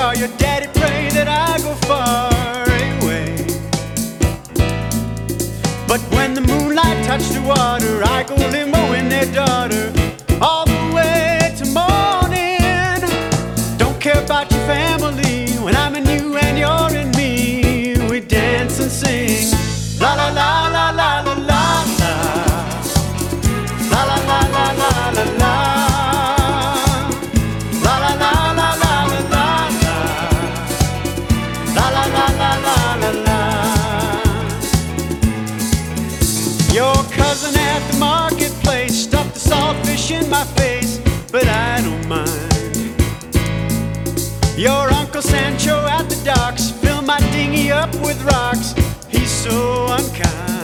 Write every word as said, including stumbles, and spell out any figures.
car. Your daddy pray that I go far away. But when the moonlight touched the water, I go limbo in their daughter, all the way to morning. Don't care about your family when I'm in you and you're in me. We dance and sing, la la la la la la la la, la la la la la la la, la la la la la la la, la la la la la la la. Your cousin at the marketplace stuffed the saltfish in my face, but I don't mind. Your Uncle Sancho at the docks filled my dinghy up with rocks. He's so unkind.